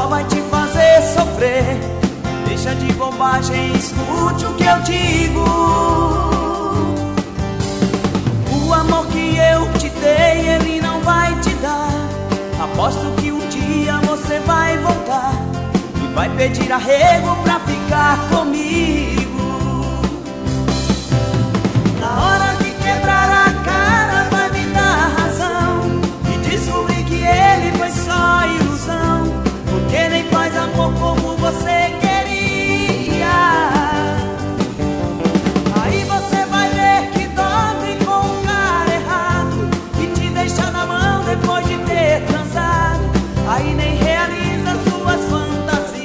só vai te fazer sofrer. Deixa de bobagem, escute o que eu digo. O amor que eu te dei, ele não vai te dar. Aposto que um dia você vai voltar e vai pedir arrego pra ficar comigo. Na hora de quebrar a cara vai me dar razão e descobrir que ele foi só ilusão, porque nem faz amor como você queria. Aí você vai ver que dorme com o cara errado e te deixa na mão depois de ter transado. Aí nem realiza suas fantasias.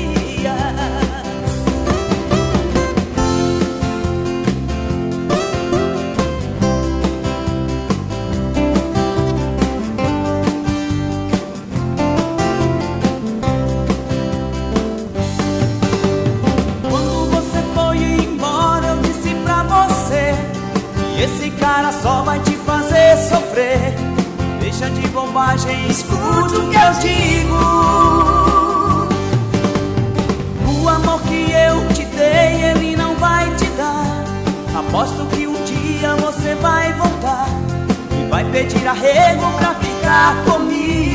Esse cara só vai te fazer sofrer. Deixa de bobagem, escute o que eu digo. O amor que eu te dei, ele não vai te dar. Aposto que um dia você vai voltar e vai pedir arrego pra ficar comigo.